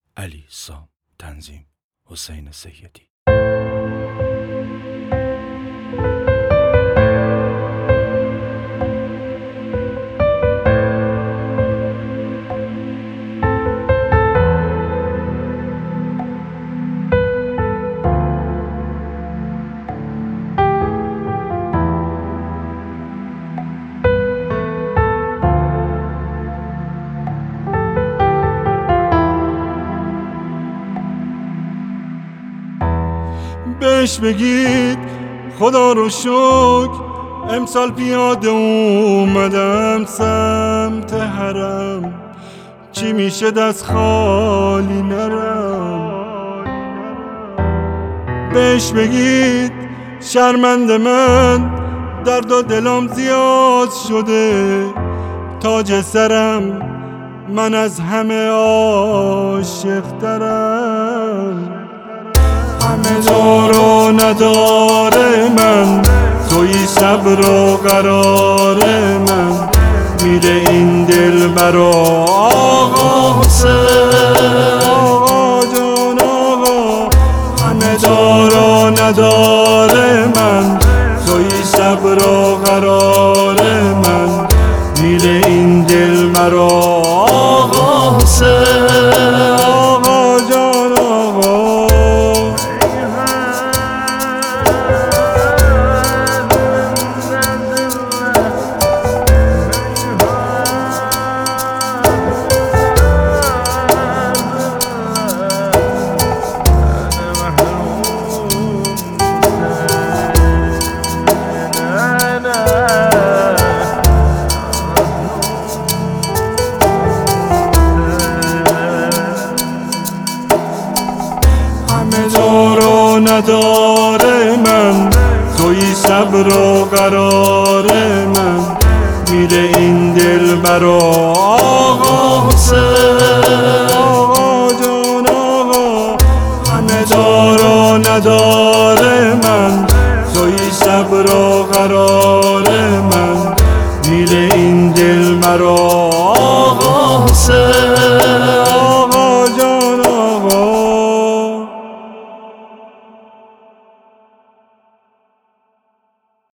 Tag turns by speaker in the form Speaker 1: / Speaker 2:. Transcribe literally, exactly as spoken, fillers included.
Speaker 1: علی سام، تنظیم حسین سیدی.
Speaker 2: بهش بگید خدا رو شکر امسال پیاده اومدم سمت حرم، چی میشه دست خالی نرم. بهش بگید شرمنده من درد و دلم زیاد شده، تاج سرم من از همه عاشق ترم. همه دار و نداره من، توی صبر و قرار من، میره این دل برا آقا حسین. آقا جان آقا، همه دار و نداره من، توی صبر و قرار من، میره این دل برا آقا حسین. آقا جان آقا، دار و نداره من، توی صبر و قرار من، میره این دل برا آقا حسین. آقا جان آقا، همه دار و نداره من، توی صبر و قرار من، میره این دل برا آقا حسین.